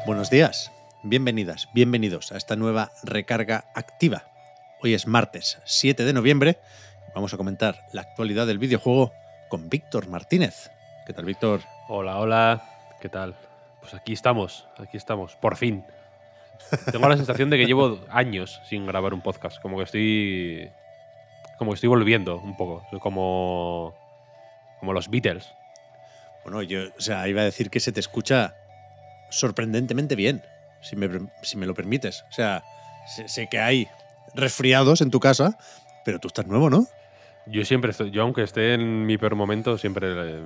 Buenos días, bienvenidas, bienvenidos a esta nueva recarga activa. Hoy es martes 7 de noviembre. Vamos a comentar la actualidad del videojuego con Víctor Martínez. ¿Qué tal, Víctor? Hola, hola, ¿qué tal? Pues aquí estamos, por fin. Tengo la sensación de que llevo años sin grabar un podcast, como que estoy volviendo un poco, soy como los Beatles. Bueno, iba a decir que se te escucha sorprendentemente bien, si me lo permites. O sea, sé que hay resfriados en tu casa, pero tú estás nuevo, ¿no? Yo aunque esté en mi peor momento, siempre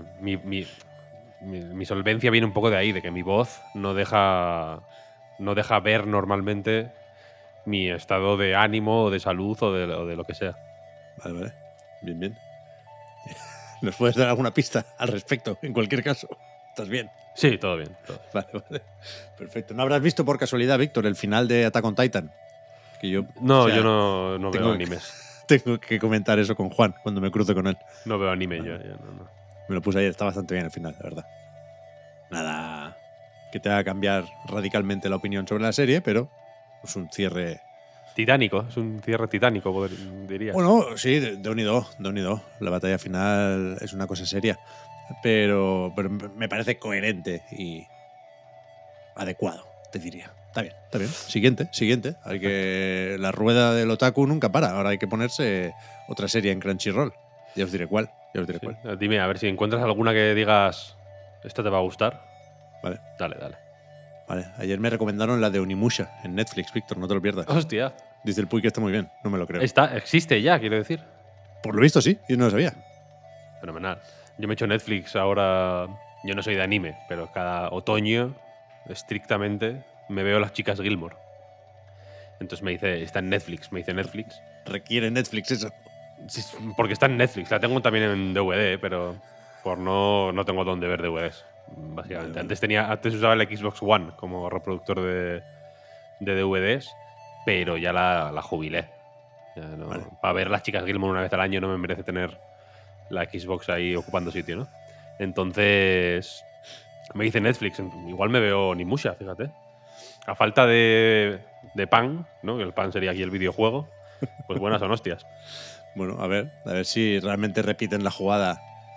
mi solvencia viene un poco de ahí, de que mi voz no deja ver normalmente mi estado de ánimo o de salud o de lo que sea. Vale. Bien, bien. ¿Nos puedes dar alguna pista al respecto? En cualquier caso, ¿estás bien? Sí, todo bien. Vale. Perfecto. ¿No habrás visto por casualidad, Víctor, el final de Attack on Titan? Que yo No veo animes. Tengo que comentar eso con Juan cuando me cruce con él. No veo anime yo no. Me lo puse ayer, está bastante bien el final, la verdad. Nada que te haga cambiar radicalmente la opinión sobre la serie, pero es un cierre... Titánico, es un cierre titánico, dirías. Bueno, sí, de unido. La batalla final es una cosa seria, pero me parece coherente y adecuado, te diría. Está bien. Siguiente. Hay que... La rueda del otaku nunca para. Ahora hay que ponerse otra serie en Crunchyroll. Ya os diré cuál. Sí. Dime, a ver si encuentras alguna que digas, esta te va a gustar. Vale. Dale. Vale. Ayer me recomendaron la de Onimusha en Netflix, Víctor, no te lo pierdas. Hostia. Dice el Puy que está muy bien, no me lo creo. Existe ya, quiero decir. Por lo visto sí, yo no lo sabía. Fenomenal. Yo me he hecho Netflix ahora. Yo no soy de anime, pero cada otoño, estrictamente, me veo Las Chicas Gilmore. Entonces me dice, está en Netflix, Requiere Netflix eso. Sí, porque está en Netflix, la tengo también en DVD, pero por no tengo dónde ver DVDs, básicamente. Vale. Antes usaba el Xbox One como reproductor de DVDs, pero ya la jubilé. Ya no, Vale. Para ver Las Chicas Gilmore una vez al año no me merece tener la Xbox ahí ocupando sitio, ¿no? Entonces me dice Netflix, igual me veo Onimusha, fíjate. A falta de pan, ¿no? Que el pan sería aquí el videojuego, pues buenas son hostias. Bueno, a ver si realmente repiten la jugada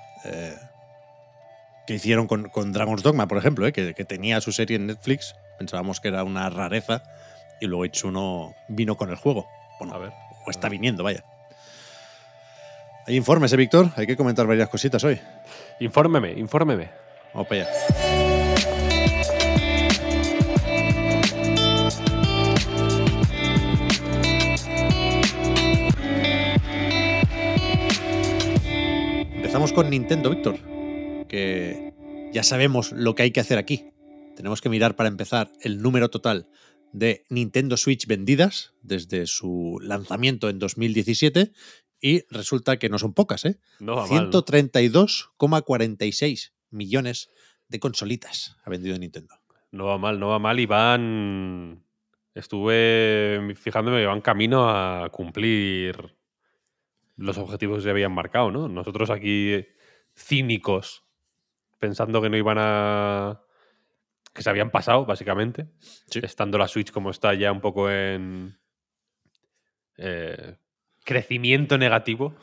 que hicieron con Dragon's Dogma, por ejemplo, que tenía su serie en Netflix. Pensábamos que era una rareza y luego Itsuno vino con el juego. Bueno, A ver. O está viniendo, vaya. Hay informes, Víctor. Hay que comentar varias cositas hoy. Infórmeme. Vamos para allá. Empezamos con Nintendo, Víctor, que ya sabemos lo que hay que hacer aquí. Tenemos que mirar para empezar el número total de Nintendo Switch vendidas desde su lanzamiento en 2017 y resulta que no son pocas, ¿eh? No va mal, ¿no? 132,46 millones de consolitas ha vendido Nintendo. No va mal y van... Estuve fijándome que van camino a cumplir los objetivos que se habían marcado, ¿no? Nosotros aquí cínicos, pensando que no iban a... que se habían pasado, básicamente. Sí. Estando la Switch como está ya un poco en... crecimiento negativo.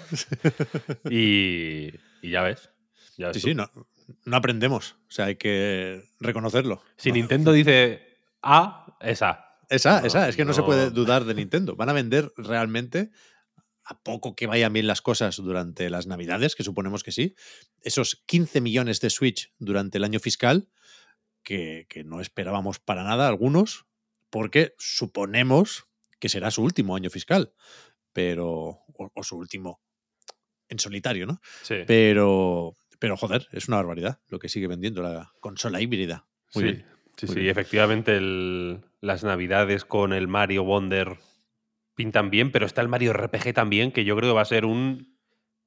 y ya ves. Sí, no aprendemos. O sea, hay que reconocerlo. Si Nintendo dice A, es A. Esa. Es que no se puede dudar de Nintendo. Van a vender realmente, a poco que vayan bien las cosas durante las Navidades, que suponemos que sí, esos 15 millones de Switch durante el año fiscal, que no esperábamos para nada algunos, porque suponemos que será su último año fiscal, pero o su último en solitario, ¿no? Sí. Pero joder, es una barbaridad lo que sigue vendiendo la consola híbrida. Muy bien. Sí, efectivamente las Navidades con el Mario Wonder pintan bien, pero está el Mario RPG también, que yo creo que va a ser un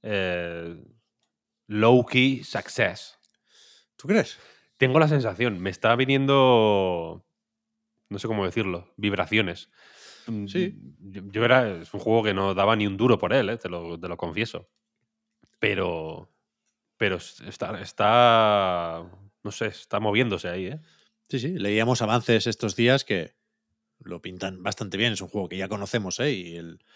low-key success. ¿Tú crees? Tengo la sensación, me está viniendo, no sé cómo decirlo, vibraciones. Sí. Es un juego que no daba ni un duro por él, te lo confieso. Pero está, no sé, está moviéndose ahí, ¿eh? Sí, sí, leíamos avances estos días que lo pintan bastante bien. Es un juego que ya conocemos, ¿eh? Y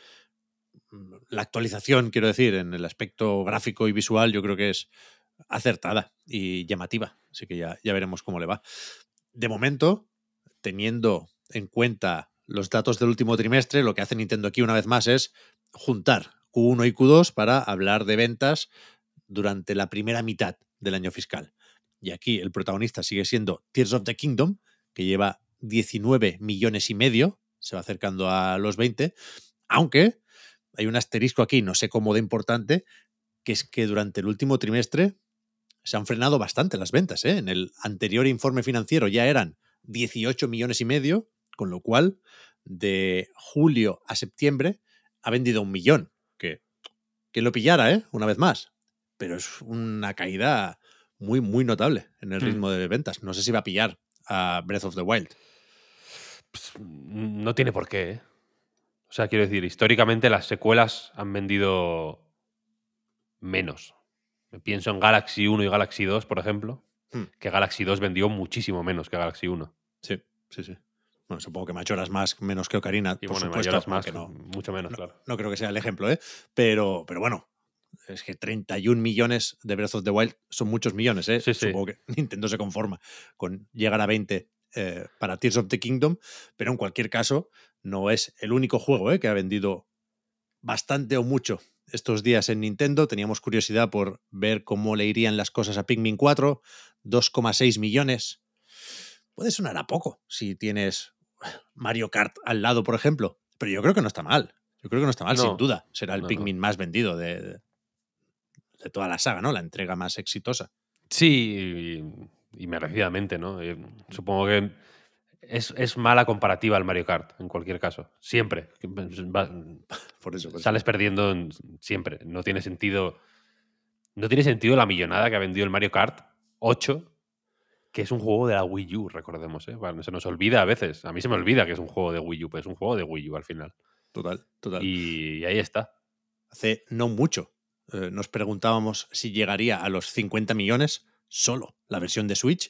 la actualización, quiero decir, en el aspecto gráfico y visual, yo creo que es acertada y llamativa. Así que ya veremos cómo le va. De momento, teniendo en cuenta los datos del último trimestre, lo que hace Nintendo aquí una vez más es juntar Q1 y Q2 para hablar de ventas durante la primera mitad del año fiscal. Y aquí el protagonista sigue siendo Tears of the Kingdom, que lleva 19 millones y medio, se va acercando a los 20, aunque hay un asterisco aquí, no sé cómo de importante, que es que durante el último trimestre se han frenado bastante las ventas, ¿eh? En el anterior informe financiero ya eran 18 millones y medio, con lo cual de julio a septiembre ha vendido 1 millón, que lo pillara, ¿eh? Una vez más. Pero es una caída muy, muy notable en el ritmo de ventas. No sé si va a pillar a Breath of the Wild. Pues, no tiene por qué, ¿eh? O sea, quiero decir, históricamente las secuelas han vendido menos. Pienso en Galaxy 1 y Galaxy 2, por ejemplo, que Galaxy 2 vendió muchísimo menos que Galaxy 1. Sí, sí, sí. Bueno, supongo que Majora's Mask menos que Ocarina, Y por bueno, supuesto. Majora's Mask No, mucho menos, claro. No creo que sea el ejemplo, ¿eh? Pero bueno, es que 31 millones de Breath of the Wild son muchos millones, ¿eh? Sí, sí. Supongo que Nintendo se conforma con llegar a 20 para Tears of the Kingdom, pero en cualquier caso no es el único juego, que ha vendido bastante o mucho estos días en Nintendo. Teníamos curiosidad por ver cómo le irían las cosas a Pikmin 4, 2,6 millones. Puede sonar a poco si tienes Mario Kart al lado, por ejemplo, pero yo creo que no está mal. Yo creo que no está mal, sin duda. Será el Pikmin más vendido de toda la saga, ¿no? La entrega más exitosa. Sí, y merecidamente, ¿no? Supongo que es mala comparativa al Mario Kart, en cualquier caso. Siempre. Por eso. Sales perdiendo siempre. No tiene sentido. No tiene sentido la millonada que ha vendido el Mario Kart 8, que es un juego de la Wii U, recordemos, ¿eh? Bueno, se nos olvida a veces. A mí se me olvida que es un juego de Wii U, pero es un juego de Wii U al final. Total. Y ahí está. Hace no mucho nos preguntábamos si llegaría a los 50 millones solo la versión de Switch.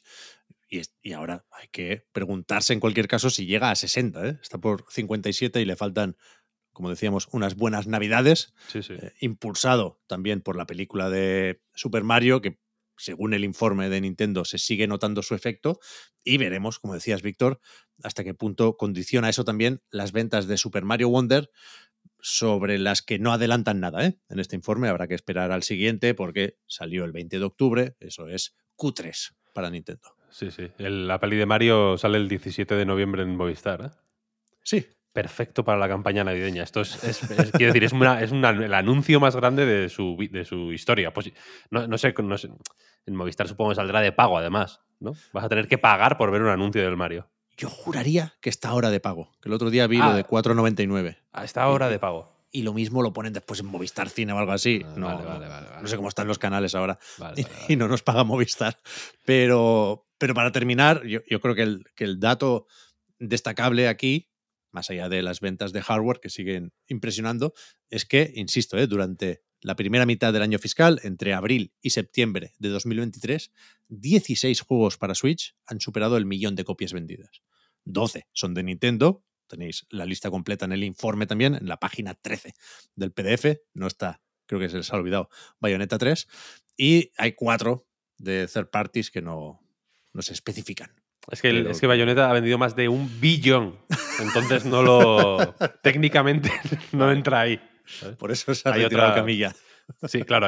Y ahora hay que preguntarse en cualquier caso si llega a 60. Está por 57 y le faltan, como decíamos, unas buenas navidades. Sí, sí. Impulsado también por la película de Super Mario, que según el informe de Nintendo se sigue notando su efecto, y veremos, como decías, Víctor, hasta qué punto condiciona eso también las ventas de Super Mario Wonder, sobre las que no adelantan nada, ¿eh? En este informe habrá que esperar al siguiente porque salió el 20 de octubre, eso es Q3 para Nintendo. Sí, sí. La peli de Mario sale el 17 de noviembre en Movistar, ¿eh? Sí. Perfecto para la campaña navideña. Esto quiero decir, es el anuncio más grande de su historia. Pues no sé, en Movistar supongo que saldrá de pago, además, ¿no? Vas a tener que pagar por ver un anuncio del Mario. Yo juraría que está ahora de pago, que el otro día vi lo de 4,99. A esta hora de pago. Y lo mismo lo ponen después en Movistar Cine o algo así. Vale. No sé cómo están los canales ahora. Vale. Y no nos paga Movistar. Pero para terminar, yo creo que el dato destacable aquí, más allá de las ventas de hardware que siguen impresionando, es que, insisto, durante la primera mitad del año fiscal, entre abril y septiembre de 2023, 16 juegos para Switch han superado el 1 millón de copias vendidas. 12 son de Nintendo. Tenéis la lista completa en el informe también, en la página 13 del PDF. No está, creo que se les ha olvidado, Bayonetta 3. Y hay 4 de third parties que no se especifican. Es que Bayonetta ha vendido más de 1 billón. Entonces técnicamente no entra ahí, ¿sabes? Por eso se ha retirado Camilla. Sí, claro,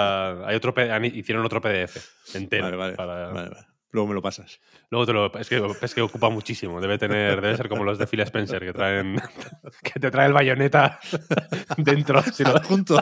hicieron otro PDF entero. Vale. Luego me lo pasas. Luego es que ocupa muchísimo. Debe ser como los de Phil Spencer, que te trae el Bayonetta dentro. Junto.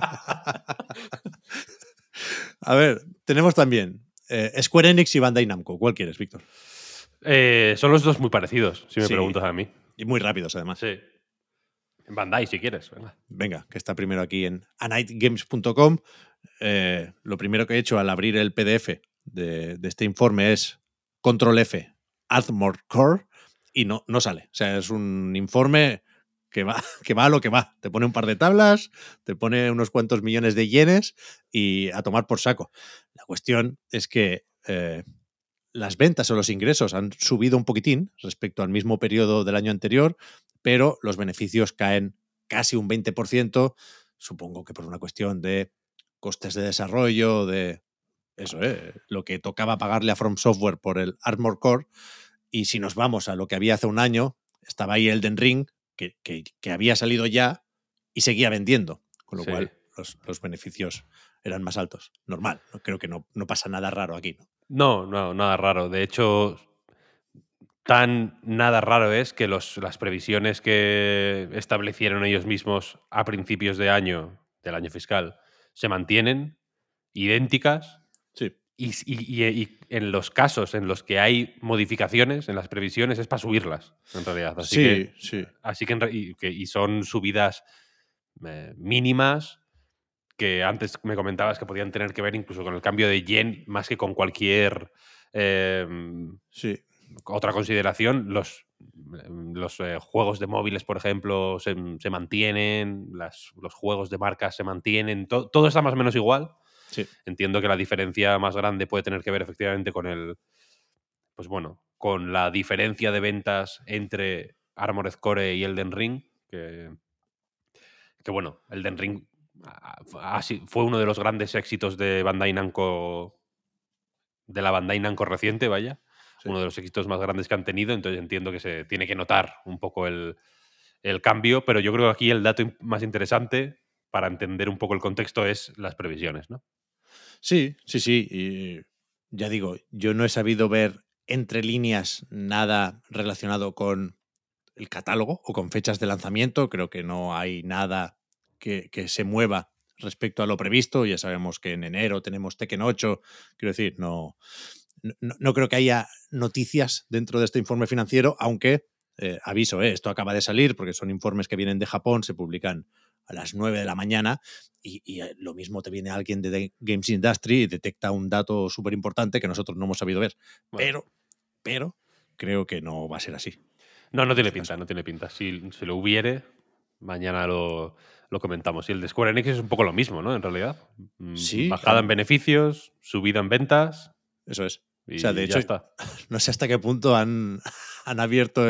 A ver, tenemos también Square Enix y Bandai Namco. ¿Cuál quieres, Víctor? Son los dos muy parecidos, si me preguntas a mí. Y muy rápidos, además. Sí. En Bandai, si quieres. Venga, que está primero aquí en anightgames.com. Lo primero que he hecho al abrir el PDF de este informe es Control F, Add More Core, y no sale. O sea, es un informe que va a lo que va. Te pone un par de tablas, te pone unos cuantos millones de yenes y a tomar por saco. La cuestión es que las ventas o los ingresos han subido un poquitín respecto al mismo periodo del año anterior, pero los beneficios caen casi un 20%, supongo que por una cuestión de costes de desarrollo, de eso, lo que tocaba pagarle a From Software por el Armored Core. Y si nos vamos a lo que había hace un año, estaba ahí Elden Ring, que había salido ya y seguía vendiendo, con lo Sí. cual los beneficios eran más altos. Normal, creo que no pasa nada raro aquí, ¿no? No, nada raro. De hecho, tan nada raro es que las previsiones que establecieron ellos mismos a principios de año, del año fiscal, se mantienen idénticas. Sí. Y en los casos en los que hay modificaciones en las previsiones es para subirlas, en realidad. Sí, sí. Y son subidas mínimas que antes me comentabas que podían tener que ver incluso con el cambio de yen más que con cualquier Sí. otra consideración. Los juegos de móviles, por ejemplo, se mantienen, los juegos de marcas se mantienen, todo está más o menos igual. Sí. Entiendo que la diferencia más grande puede tener que ver efectivamente con pues bueno, con la diferencia de ventas entre Armored Core y Elden Ring, que bueno, Elden Ring fue uno de los grandes éxitos de la Bandai Namco reciente, vaya, Sí. uno de los éxitos más grandes que han tenido, entonces entiendo que se tiene que notar un poco el cambio, pero yo creo que aquí el dato más interesante para entender un poco el contexto es las previsiones, ¿no? Sí. Y ya digo, yo no he sabido ver entre líneas nada relacionado con el catálogo o con fechas de lanzamiento. Creo que no hay nada que se mueva respecto a lo previsto. Ya sabemos que en enero tenemos Tekken 8. Quiero decir, no creo que haya noticias dentro de este informe financiero, aunque aviso, esto acaba de salir porque son informes que vienen de Japón, se publican a las 9 de la mañana y lo mismo te viene alguien de Games Industry y detecta un dato súper importante que nosotros no hemos sabido ver. Bueno. Pero creo que no va a ser así. No tiene Este pinta, caso. no tiene pinta. Si lo hubiere, mañana lo comentamos. Y el de Square Enix es un poco lo mismo, ¿no? En realidad. Sí, Bajada en beneficios, subida en ventas eso es. O sea, de y ya hecho, está. no sé hasta qué punto han abierto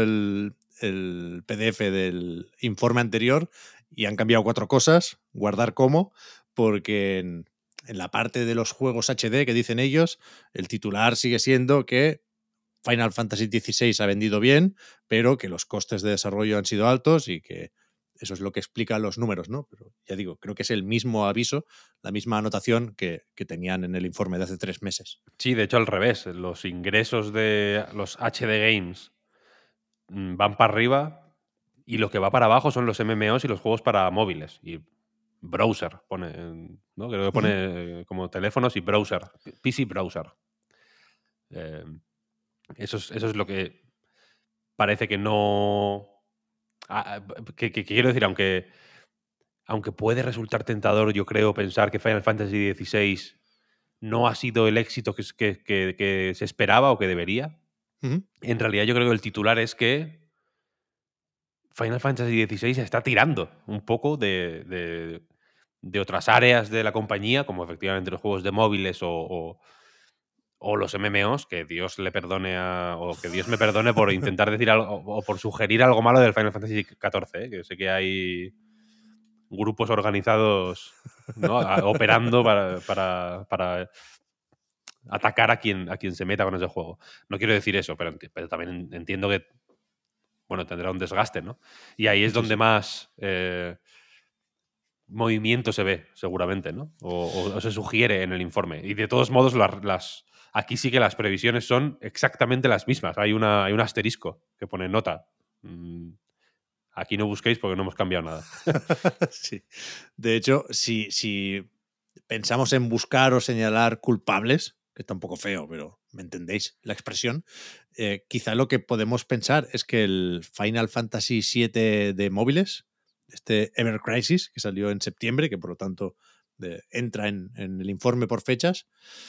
el PDF del informe anterior y han cambiado 4 cosas, guardar como, porque en la parte de los juegos HD que dicen ellos, el titular sigue siendo que Final Fantasy XVI ha vendido bien, pero que los costes de desarrollo han sido altos y que eso es lo que explica los números, ¿no? Pero ya digo, creo que es el mismo aviso, la misma anotación que tenían en el informe de hace 3 meses. Sí, de hecho, al revés. Los ingresos de los HD Games van para arriba y lo que va para abajo son los MMOs y los juegos para móviles. Y browser pone, ¿no? Creo que Ujú. pone como teléfonos y browser, PC browser. Eh, eso es lo que parece que no. Que quiero decir, aunque puede resultar tentador, yo creo, pensar que Final Fantasy XVI no ha sido el éxito que se esperaba o que debería, Ujú. en realidad yo creo que el titular es que Final Fantasy XVI se está tirando un poco de otras áreas de la compañía, como efectivamente los juegos de móviles o los MMOs, que Dios le perdone o que Dios me perdone por intentar decir algo o por sugerir algo malo del Final Fantasy XIV, que sé que hay grupos organizados, ¿no? Operando para atacar a quien se meta con ese juego. No quiero decir eso, pero también entiendo que bueno, tendrá un desgaste, ¿no? Y ahí es Sí, donde sí. más movimiento se ve, seguramente, ¿no? O se sugiere en el informe. Y de todos modos, aquí sí que las previsiones son exactamente las mismas. Hay un asterisco que pone nota. Aquí no busquéis porque no hemos cambiado nada. Sí. De hecho, si pensamos en buscar o señalar culpables, que está un poco feo, pero me entendéis la expresión, quizá lo que podemos pensar es que el Final Fantasy VII de móviles, este Ever Crisis, que salió en septiembre, que por lo tanto entra en el informe por fechas,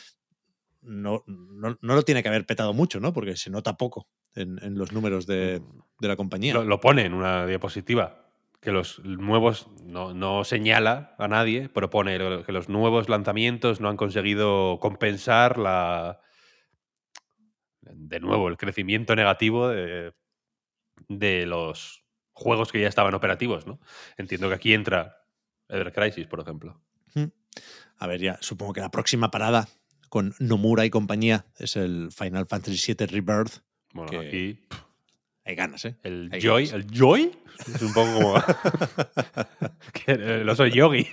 no lo tiene que haber petado mucho, ¿no? Porque se nota poco en los números de la compañía. Lo pone en una diapositiva. Que los nuevos, no señala a nadie, pero pone que los nuevos lanzamientos no han conseguido compensar de nuevo, el crecimiento negativo de los juegos que ya estaban operativos, ¿no? Entiendo que aquí entra Ever Crisis, por ejemplo. A ver, ya supongo que la próxima parada con Nomura y compañía es el Final Fantasy VII Rebirth. Bueno, Que aquí hay ganas, ¿eh? el Hay Joy, ganas. el Joy es un poco como que el oso Yogi.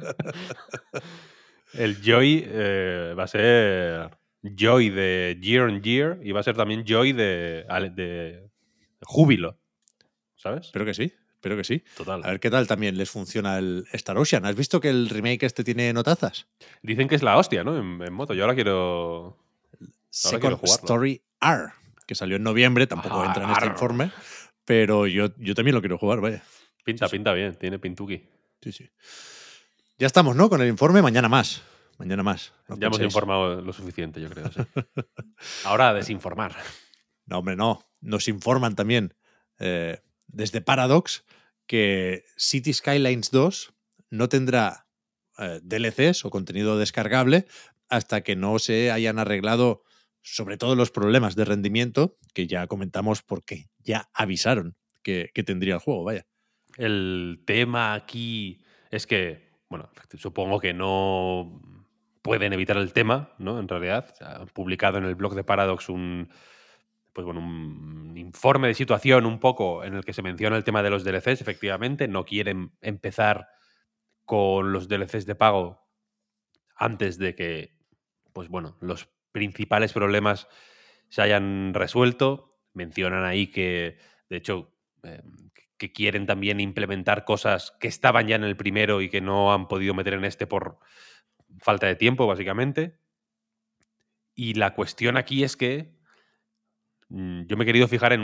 El Joy va a ser Joy de Year on Year y va a ser también Joy de júbilo, ¿sabes? Espero que sí, espero que sí. Total. A ver qué tal también les funciona el Star Ocean. ¿Has visto que el remake este tiene notazas? Dicen que es la hostia, ¿no? En moto. Yo ahora quiero Second jugarlo. Story R, que salió en noviembre, tampoco entra en este Arr. informe, pero yo también lo quiero jugar, vaya. Pinta, Sí, pinta bien, tiene pintuki. sí, sí. Ya estamos, ¿no? Con el informe, mañana más. Mañana más, no os Ya hemos penséis. informado lo suficiente, yo creo, sí. Ahora a desinformar. No, hombre, no. Nos informan también desde Paradox que City Skylines 2 no tendrá DLCs o contenido descargable hasta que no se hayan arreglado sobre todo los problemas de rendimiento que ya comentamos porque ya avisaron que tendría el juego, vaya. El tema aquí es que, bueno, supongo que no pueden evitar el tema, ¿no? En realidad, o sea, han publicado en el blog de Paradox pues bueno, un informe de situación un poco en el que se menciona el tema de los DLCs, efectivamente. No quieren empezar con los DLCs de pago antes de que, pues bueno, los principales problemas se hayan resuelto. Mencionan ahí que, de hecho, que quieren también implementar cosas que estaban ya en el primero y que no han podido meter en este por falta de tiempo, básicamente. Y la cuestión aquí es que yo me he querido fijar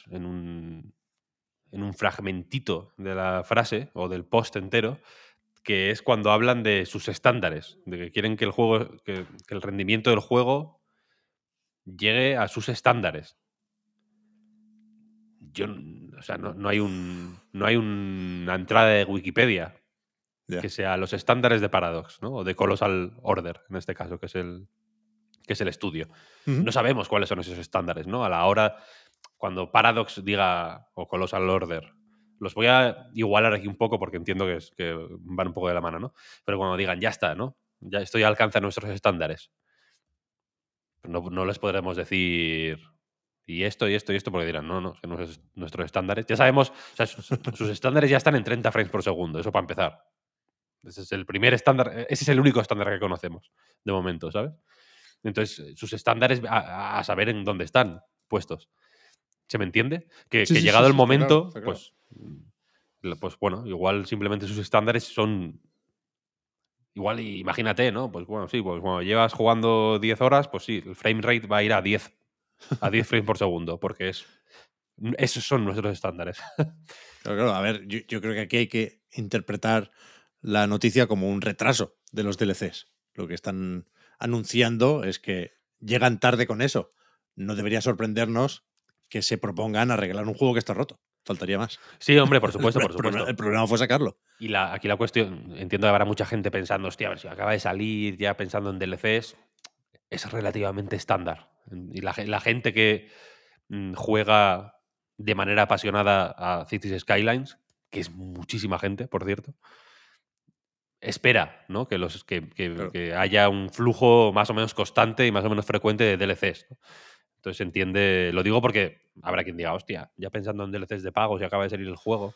en un fragmentito de la frase o del post entero, que es cuando hablan de sus estándares, de que quieren que el juego, que el rendimiento del juego llegue a sus estándares. O sea, no hay no hay una entrada de Wikipedia Ya. que sea los estándares de Paradox, ¿no? O de Colossal Order, en este caso, que es el estudio. Ujú. No sabemos cuáles son esos estándares, ¿no? A la hora, cuando Paradox diga, o Colossal Order, los voy a igualar aquí un poco porque entiendo que van un poco de la mano, ¿no? Pero cuando digan, ya está, ¿no? Ya esto ya alcanza nuestros estándares. No les podremos decir y esto, y esto, y esto, porque dirán, no, que nuestros estándares. Ya sabemos, o sea, sus estándares ya están en 30 frames por segundo, eso para empezar. Ese es el primer estándar, ese es el único estándar que conocemos de momento, ¿sabes? Entonces, sus estándares a saber en dónde están puestos. ¿Se me entiende? Que Sí, sí, sí, llegado el sí, está claro, momento, está claro. pues bueno, igual simplemente sus estándares son. Igual, imagínate, ¿no? Pues bueno, sí, pues cuando llevas jugando 10 horas, pues sí, el frame rate va a ir a 10 frames por segundo, porque esos son nuestros estándares. Claro, claro. A ver, yo creo que aquí hay que interpretar la noticia como un retraso de los DLCs. Lo que están anunciando es que llegan tarde con eso. No debería sorprendernos que se propongan arreglar un juego que está roto. Faltaría más. Sí, hombre, por El, supuesto, por el supuesto. problema fue sacarlo. Y aquí la cuestión, entiendo que habrá mucha gente pensando, hostia, a ver si acaba de salir ya pensando en DLCs, es relativamente estándar. Y la gente que juega de manera apasionada a Cities Skylines, que es muchísima gente, por cierto, espera, ¿no? Claro. Que haya un flujo más o menos constante y más o menos frecuente de DLCs, ¿no? Entonces se entiende, lo digo porque habrá quien diga, hostia, ya pensando en DLCs de pago, si acaba de salir el juego.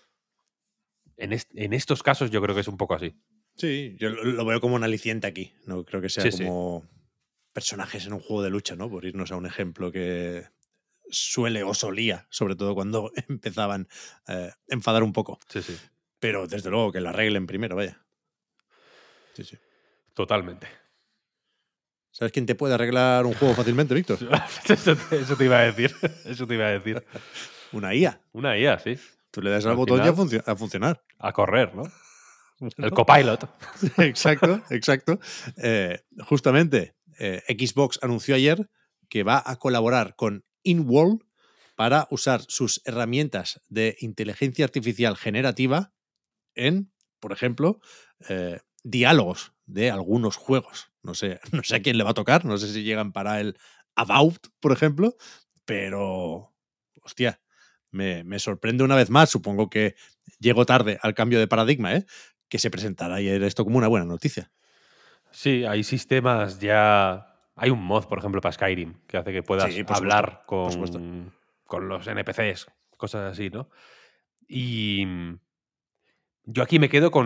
En estos casos yo creo que es un poco así. Sí, yo lo veo como un aliciente aquí. No creo que sea Sí, sí. como personajes en un juego de lucha, ¿no? Por irnos a un ejemplo que suele o solía, sobre todo cuando empezaban a enfadar un poco. Sí, sí. Pero desde luego que la arreglen primero, vaya. Sí, sí. Totalmente. ¿Sabes quién te puede arreglar un juego fácilmente, Víctor? Eso te iba a decir. Eso te iba a decir. Una IA. Una IA, sí. Tú le das al Al botón y final, a funcionar. a correr, ¿no? El Bueno, copilot. exacto, exacto. Justamente, Xbox anunció ayer que va a colaborar con InWorld para usar sus herramientas de inteligencia artificial generativa en, por ejemplo, diálogos de algunos juegos. No sé, no sé a quién le va a tocar, no sé si llegan para el About, por ejemplo, pero, hostia, me sorprende una vez más, supongo que llego tarde al cambio de paradigma, que se presentara ayer esto como una buena noticia. Sí, hay sistemas ya. Hay un mod, por ejemplo, para Skyrim, que hace que puedas Sí, por supuesto, hablar por supuesto. con los NPCs, cosas así, ¿no? Y yo aquí me quedo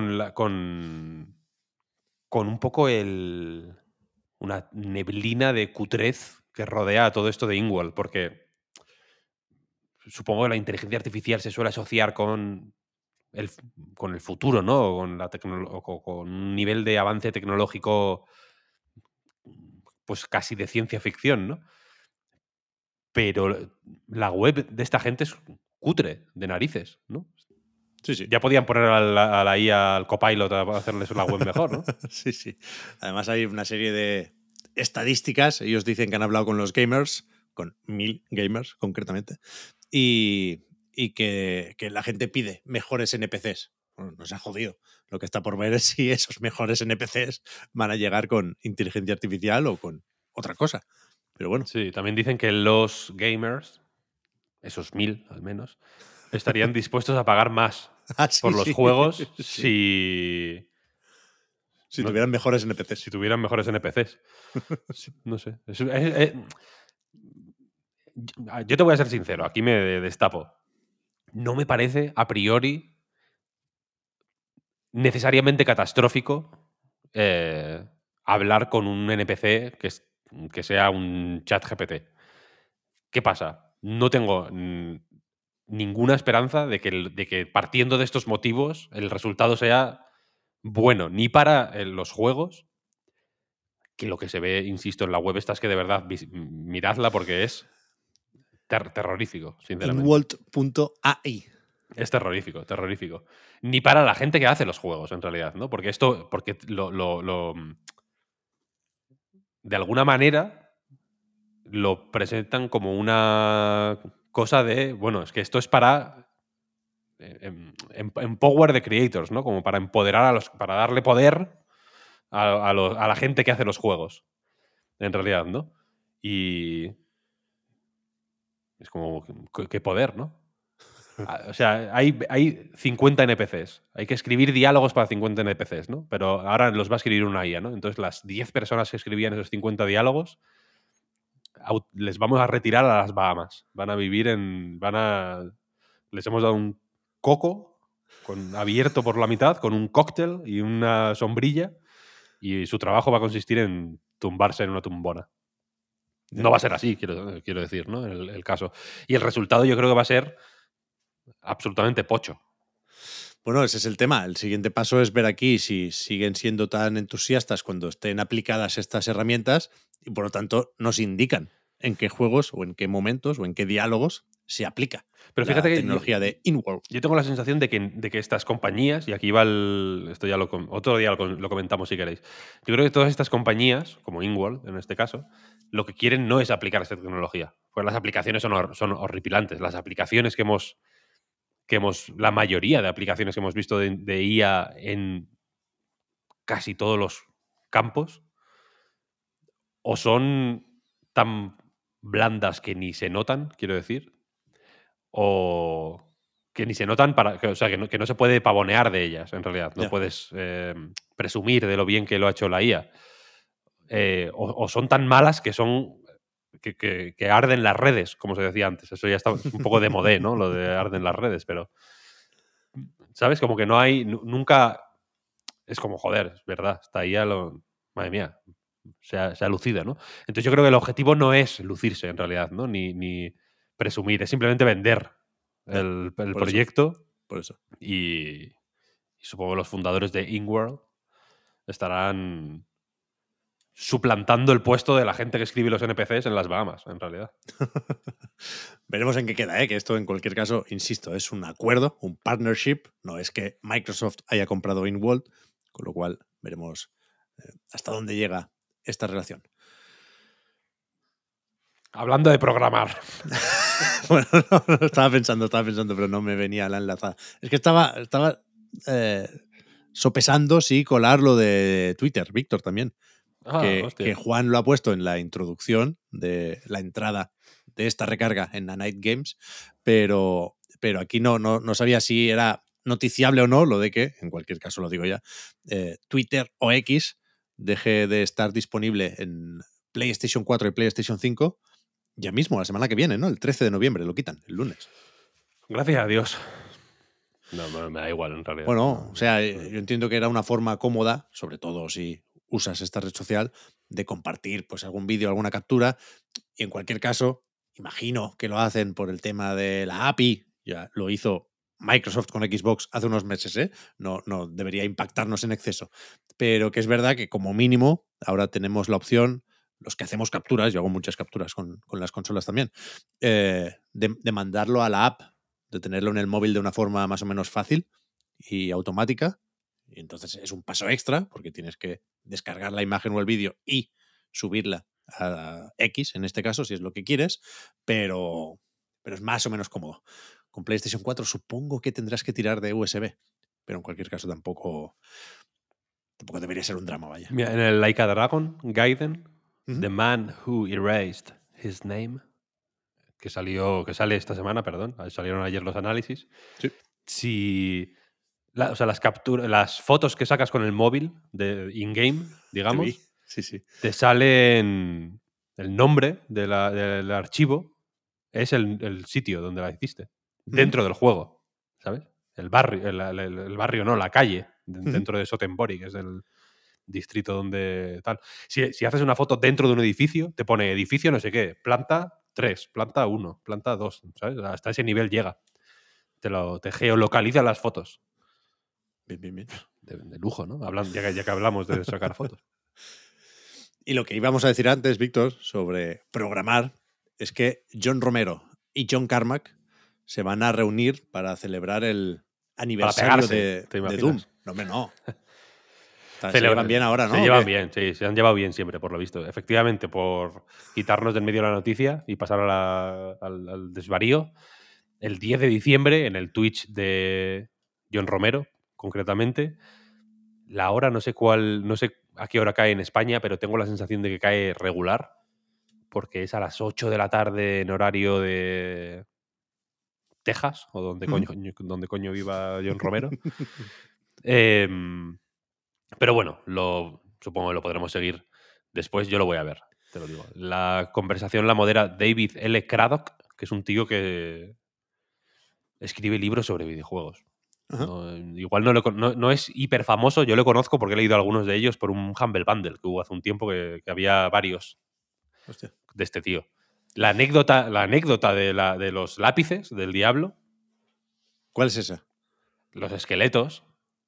con un poco una neblina de cutrez que rodea a todo esto de Ingwall, porque supongo que la inteligencia artificial se suele asociar el, con el futuro, ¿no? Con un nivel de avance tecnológico pues casi de ciencia ficción, ¿no? Pero la web de esta gente es cutre, de narices, ¿no? Sí, sí. Ya podían poner a la IA, al Copilot, a hacerles la web mejor, ¿no? Sí, sí. Además hay una serie de estadísticas. Ellos dicen que han hablado con los gamers, con 1000 gamers concretamente, y que la gente pide mejores NPCs. Bueno, nos ha jodido. Lo que está por ver es si esos mejores NPCs van a llegar con inteligencia artificial o con otra cosa. Pero bueno. Sí, también dicen que los gamers, esos 1000 al menos, estarían dispuestos a pagar más Ah, por sí, los sí. juegos Sí. Si no, tuvieran mejores si NPCs. tuvieran mejores NPCs. Sí, no sé. Yo te voy a ser sincero, aquí me destapo. No me parece a priori necesariamente catastrófico hablar con un NPC que sea un chat GPT. ¿Qué pasa? No tengo ninguna esperanza de que partiendo de estos motivos el resultado sea bueno, ni para los juegos, que lo que se ve, insisto, en la web esta es que de verdad miradla porque es terrorífico, sinceramente. Inwalt.ai. Es terrorífico, terrorífico. Ni para la gente que hace los juegos, en realidad, ¿no? Porque de alguna manera lo presentan como una cosa de, bueno, es que esto es para empower the creators, ¿no? Como para empoderar para darle poder a la gente que hace los juegos, en realidad, ¿no? Y es como, ¿qué poder, no? O sea, hay 50 NPCs. Hay que escribir diálogos para 50 NPCs, ¿no? Pero ahora los va a escribir una IA, ¿no? Entonces las 10 personas que escribían esos 50 diálogos les vamos a retirar a las Bahamas. Van a vivir les hemos dado un coco abierto por la mitad con un cóctel y una sombrilla y su trabajo va a consistir en tumbarse en una tumbona. No va a ser así, quiero decir, ¿no? El caso. Y el resultado yo creo que va a ser absolutamente pocho. Bueno, ese es el tema. El siguiente paso es ver aquí si siguen siendo tan entusiastas cuando estén aplicadas estas herramientas y por lo tanto nos indican en qué juegos o en qué momentos o en qué diálogos se aplica Pero fíjate la que tecnología de InWorld. yo tengo la sensación de que estas compañías, y aquí va esto ya otro día lo comentamos si queréis. Yo creo que todas estas compañías, como InWorld en este caso, lo que quieren no es aplicar esta tecnología. Pues las aplicaciones son horripilantes. Las aplicaciones la mayoría de aplicaciones que hemos visto de IA en casi todos los campos, o son tan blandas que ni se notan, quiero decir, o que ni se notan o sea, que no se puede pavonear de ellas, en realidad. No Ya. puedes presumir de lo bien que lo ha hecho la IA. O son tan malas que son que arden las redes, como se decía antes. Eso ya está es un poco de modé, ¿no? Lo de arden las redes, pero ¿sabes? Como que no hay nunca es como, joder, es verdad, está ahí madre mía, se ha lucido, ¿no? Entonces yo creo que el objetivo no es lucirse en realidad, ¿no? Ni presumir, es simplemente vender Ya. el Por eso. proyecto Por eso. y supongo que los fundadores de InWorld estarán suplantando el puesto de la gente que escribe los NPCs en las Bahamas, en realidad. Veremos en qué queda, que esto en cualquier caso, insisto, es un acuerdo, un partnership. No es que Microsoft haya comprado InWorld, con lo cual veremos hasta dónde llega esta relación. Hablando de programar. Bueno, no, estaba pensando, pero no me venía la enlazada. Es que estaba sopesando, sí, colar lo de Twitter, Víctor, también. Ah, que hostia. Juan lo ha puesto en la introducción de la entrada de esta recarga en la Night Games, pero aquí no sabía si era noticiable o no lo de que, en cualquier caso lo digo ya, Twitter o X deje de estar disponible en PlayStation 4 y PlayStation 5 ya mismo, la semana que viene, ¿no? El 13 de noviembre lo quitan, el lunes. Gracias a Dios. No, me da igual en realidad. Bueno, No, o sea, no. yo entiendo que era una forma cómoda, sobre todo si usas esta red social, de compartir pues algún vídeo, alguna captura. Y en cualquier caso, imagino que lo hacen por el tema de la API. Ya lo hizo Microsoft con Xbox hace unos meses, ¿eh? No debería impactarnos en exceso. Pero que es verdad que como mínimo ahora tenemos la opción, los que hacemos capturas, yo hago muchas capturas con las consolas también, de mandarlo a la app, de tenerlo en el móvil de una forma más o menos fácil y automática. Y entonces es un paso extra porque tienes que descargar la imagen o el vídeo y subirla a X, en este caso, si es lo que quieres, pero es más o menos cómodo. Con PlayStation 4 supongo que tendrás que tirar de USB, pero en cualquier caso tampoco debería ser un drama, vaya. Mira, en el Like a Dragon, Gaiden, Ujú. The Man Who Erased His Name, que sale esta semana, perdón, salieron ayer los análisis. Sí, Si o sea, las fotos que sacas con el móvil de in-game, te digamos, vi. Sí, sí. te salen el nombre del archivo, es el sitio donde la hiciste, Ujú, dentro del juego, ¿sabes? El barrio, el barrio no, la calle, ujú. dentro de Sotenbori, que es el distrito donde tal. Si haces una foto dentro de un edificio, te pone edificio no sé qué, planta 3, planta 1, planta 2, ¿sabes? Hasta ese nivel llega. Te geolocaliza las fotos. Bien, bien, bien. De lujo, ¿no? Ya que hablamos de sacar fotos. Y lo que íbamos a decir antes, Víctor, sobre programar, es que John Romero y John Carmack se van a reunir para celebrar el Para aniversario pegarse, de, ¿te Doom. imaginas? No, hombre, no. Se llevan bien ahora, Se ¿no? ¿O llevan qué? bien, sí, se han llevado bien siempre, por lo visto. Efectivamente, por quitarnos del medio la noticia y pasar al desvarío, el 10 de diciembre, en el Twitch de John Romero, concretamente, la hora no sé a qué hora cae en España, pero tengo la sensación de que cae regular, porque es a las 8 de la tarde en horario de Texas, o Ujú. donde coño viva John Romero. Em, pero bueno, supongo que lo podremos seguir después. Yo lo voy a ver, te lo digo. La conversación la modera David L. Craddock, que es un tío que escribe libros sobre videojuegos. Ajá. Igual no es hiper famoso, yo lo conozco porque he leído algunos de ellos por un Humble Bundle que hubo hace un tiempo que había varios Hostia. de este tío. La anécdota de los lápices del diablo, ¿Cuál es esa? los esqueletos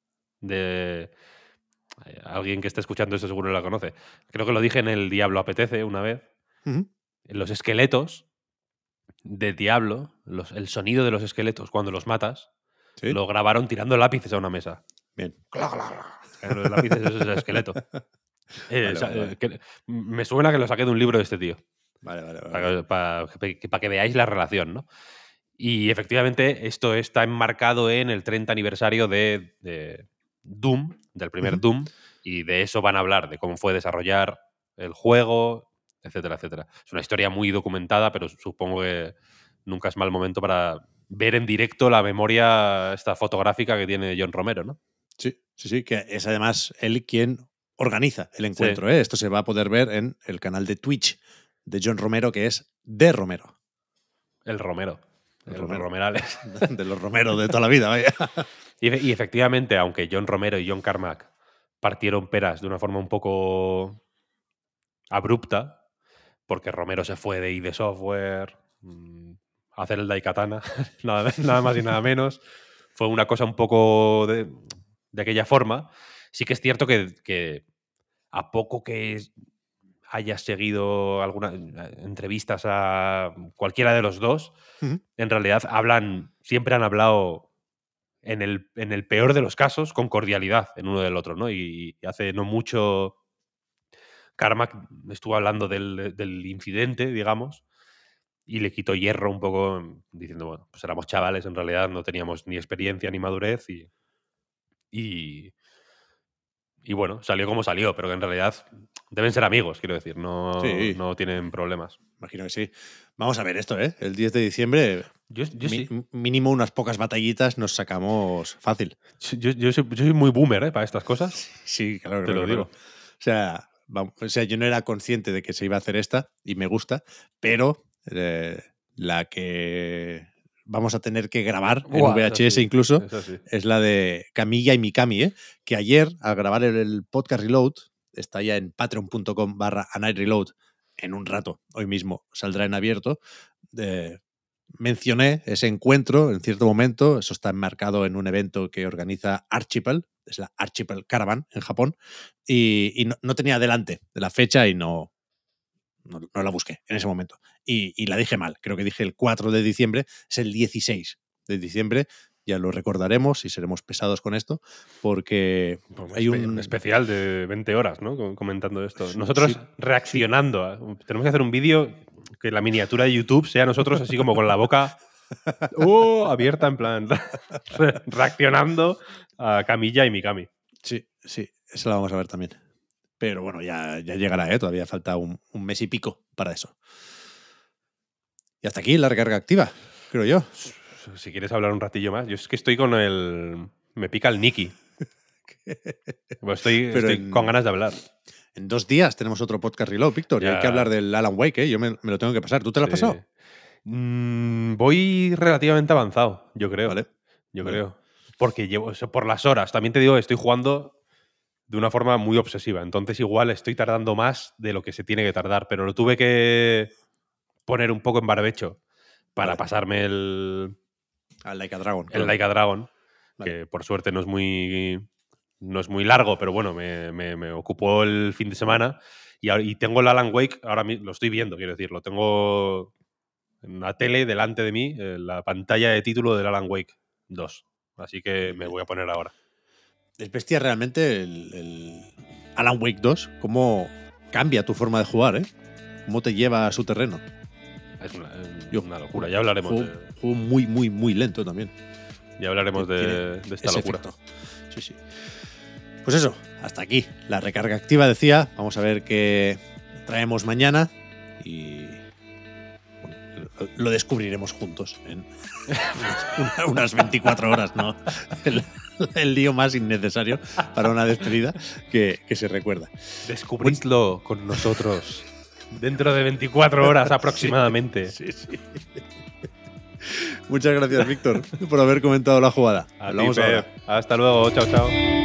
de alguien que esté escuchando esto seguro la conoce. Creo que lo dije en el Diablo Apetece una vez. Ujú. Los esqueletos de Diablo, el sonido de los esqueletos cuando los matas, Sí. lo grabaron tirando lápices a una mesa. Bien. Cla, cla, cla. Caen los lápices, eso es el esqueleto. Vale, vale, vale. Me suena que lo saqué de un libro de este tío. Vale, vale, vale, vale. Para que veáis la relación, ¿no? Y efectivamente, esto está enmarcado en el 30 aniversario de Doom, del primer Ujú. Doom, y de eso van a hablar, de cómo fue desarrollar el juego, etcétera, etcétera. Es una historia muy documentada, pero supongo que nunca es mal momento para ver en directo la memoria esta fotográfica que tiene John Romero, ¿no? Sí, sí, sí, que es además él quien organiza el Sí, encuentro, ¿eh? Esto se va a poder ver en el canal de Twitch de John Romero, que es de Romero. el Romero, El el Romero. Romerales. De los Romero de toda la vida, vaya. Y efectivamente, aunque John Romero y John Carmack partieron peras de una forma un poco abrupta, porque Romero se fue de ID Software a hacer el Daikatana, nada más y nada menos. Fue una cosa un poco de aquella forma. Sí que es cierto que a poco que hayas seguido algunas entrevistas a cualquiera de los dos, Ujú. en realidad siempre han hablado en el peor de los casos con cordialidad en uno del otro, ¿no? Y hace no mucho Carmack estuvo hablando del incidente, digamos, y le quitó hierro un poco, diciendo, bueno, pues éramos chavales, en realidad no teníamos ni experiencia ni madurez y bueno, salió como salió, pero que en realidad Deben ser amigos, quiero decir. Sí. No tienen problemas. Imagino que sí. Vamos a ver esto, ¿eh? El 10 de diciembre, Yo sí. mínimo unas pocas batallitas nos sacamos fácil. Yo soy muy boomer, para estas cosas. Sí, claro. Te lo digo. O sea, yo no era consciente de que se iba a hacer esta y me gusta, pero la que vamos a tener que grabar en VHS incluso es la de Camilla y Mikami, ¿eh? Que ayer, al grabar el podcast Reload, está ya en patreon.com/anightreload, en un rato, hoy mismo saldrá en abierto, mencioné ese encuentro en cierto momento. Eso está enmarcado en un evento que organiza Archipel, es la Archipel Caravan en Japón, y no tenía delante de la fecha y no la busqué en ese momento. Y la dije mal, creo que dije el 4 de diciembre, es el 16 de diciembre. Ya lo recordaremos y seremos pesados con esto, porque hay un especial de 20 horas, ¿no? Comentando esto. Nosotros reaccionando. Tenemos que hacer un vídeo que la miniatura de YouTube sea nosotros así como con la boca abierta, en plan reaccionando a Camilla y Mikami. Sí, eso lo vamos a ver también. Pero bueno, ya llegará, ¿eh? Todavía falta un mes y pico para eso. Y hasta aquí la recarga activa, creo yo. Si quieres hablar un ratillo más. Yo es que estoy con el... Me pica el Nikki. Estoy con ganas de hablar. En 2 días tenemos otro podcast Reload, Víctor, y hay que hablar del Alan Wake, ¿eh? Yo me lo tengo que pasar. ¿Tú te lo has pasado? Voy relativamente avanzado, yo creo. Vale. Yo creo. Porque llevo por las horas. También te digo que estoy jugando de una forma muy obsesiva. Entonces igual estoy tardando más de lo que se tiene que tardar. Pero lo tuve que poner un poco en barbecho para pasarme el Like a Dragon. El Like a Dragon, que por suerte no es muy largo, pero bueno, me ocupó el fin de semana. Y tengo el Alan Wake, ahora lo estoy viendo, quiero decir, lo tengo en una tele delante de mí, la pantalla de título del Alan Wake 2. Así que me voy a poner ahora. Es bestia realmente el Alan Wake 2, cómo cambia tu forma de jugar, ¿eh? Cómo te lleva a su terreno. Es una locura, ya hablaremos juego muy, muy, muy lento también. Ya hablaremos de esta locura. Efecto. Sí. Pues eso, hasta aquí la recarga activa, decía. Vamos a ver qué traemos mañana y bueno, lo descubriremos juntos en unas 24 horas, ¿no? El lío más innecesario para una despedida que se recuerda. Descubridlo con nosotros dentro de 24 horas aproximadamente. Sí. Muchas gracias, Víctor, por haber comentado la jugada. Hablamos ahora. Hasta luego. Chao.